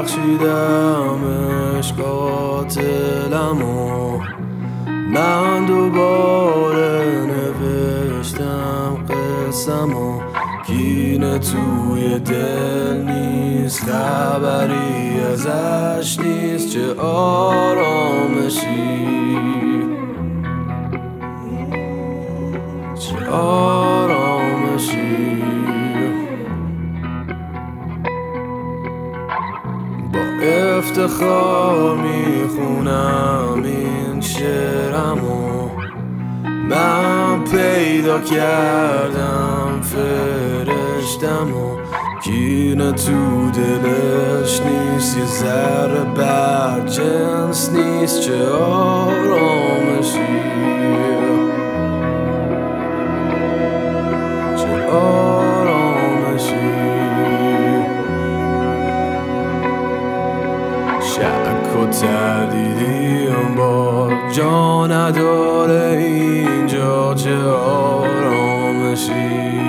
بخشیدمش قاتلمو من دوباره نوشتم قصه‌مو کینه توی دل نیست خبری ازش نیست چه آرامشی چه آرامشی با افتخار میخونم این شعرمو من پیدا کردم فرشتمو کینه تو دلش نیست یه ذره بد جنس نیست چه آرامشی چه آرامشی شک و تردیدیم با جا نداره اینجا چه آرامشی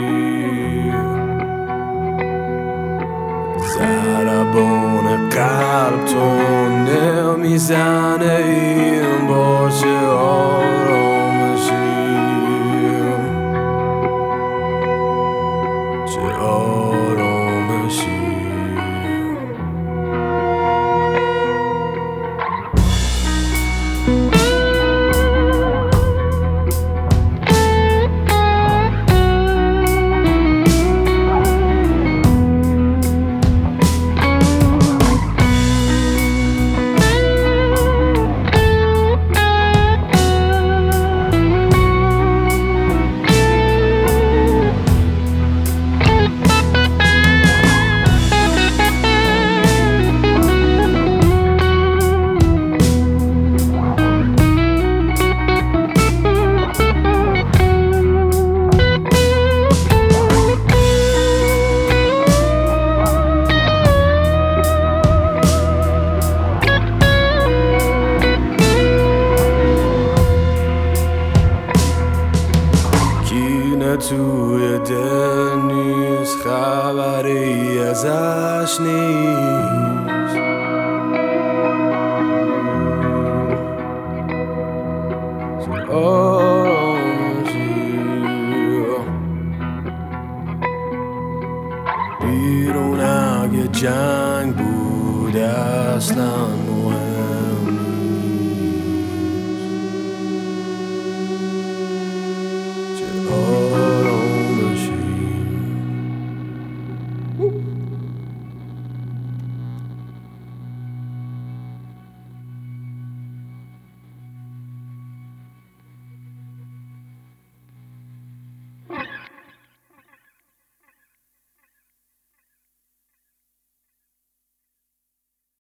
ضربان قلب تو نمیزنه این با چه آرامشی چه آرامشی توی دل نیست خبری ازش نیست بیرون اگه جنگ بود اصلا مهم